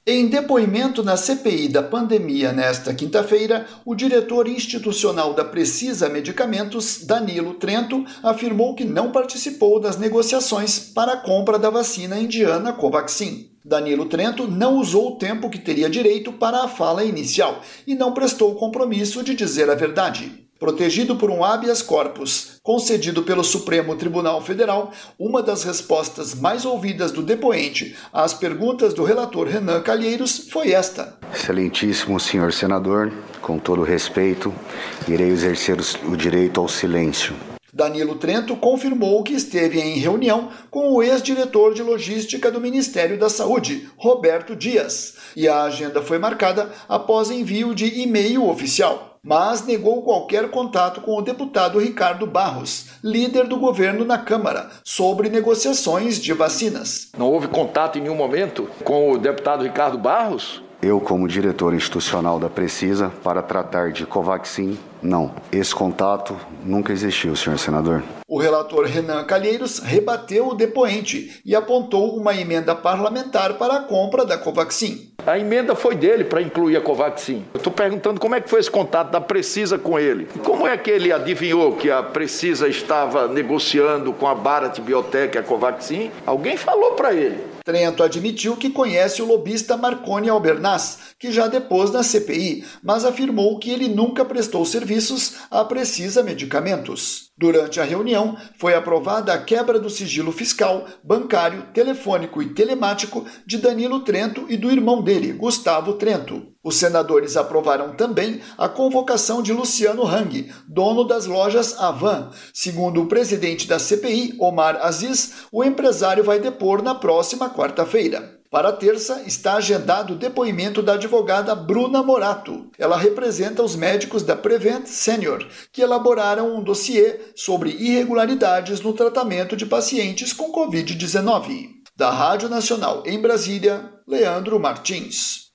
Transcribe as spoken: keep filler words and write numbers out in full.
Em depoimento na C P I da pandemia nesta quinta-feira, o diretor institucional da Precisa Medicamentos, Danilo Trento, afirmou que não participou das negociações para a compra da vacina indiana Covaxin. Danilo Trento não usou o tempo que teria direito para a fala inicial e não prestou o compromisso de dizer a verdade. Protegido por um habeas corpus concedido pelo Supremo Tribunal Federal, uma das respostas mais ouvidas do depoente às perguntas do relator Renan Calheiros foi esta. Excelentíssimo senhor senador, com todo respeito, irei exercer o direito ao silêncio. Danilo Trento confirmou que esteve em reunião com o ex-diretor de logística do Ministério da Saúde, Roberto Dias, e a agenda foi marcada após envio de e-mail oficial, mas negou qualquer contato com o deputado Ricardo Barros, líder do governo na Câmara, sobre negociações de vacinas. Não houve contato em nenhum momento com o deputado Ricardo Barros? Eu, como diretor institucional da Precisa, para tratar de Covaxin, não. Esse contato nunca existiu, senhor senador. O relator Renan Calheiros rebateu o depoente e apontou uma emenda parlamentar para a compra da Covaxin. A emenda foi dele para incluir a Covaxin. Eu estou perguntando como é que foi esse contato da Precisa com ele. Como é que ele adivinhou que a Precisa estava negociando com a Bharat Biotech a Covaxin? Alguém falou para ele. Trento admitiu que conhece o lobista Marconi Albernaz, que já depôs na C P I, mas afirmou que ele nunca prestou serviços à Precisa Medicamentos. Durante a reunião, foi aprovada a quebra do sigilo fiscal, bancário, telefônico e telemático de Danilo Trento e do irmão dele, Gustavo Trento. Os senadores aprovaram também a convocação de Luciano Hang, dono das lojas Avan. Segundo o presidente da C P I, Omar Aziz, o empresário vai depor na próxima quarta-feira. Para terça, está agendado o depoimento da advogada Bruna Morato. Ela representa os médicos da Prevent Senior, que elaboraram um dossiê sobre irregularidades no tratamento de pacientes com covid dezenove. Da Rádio Nacional em Brasília, Leandro Martins.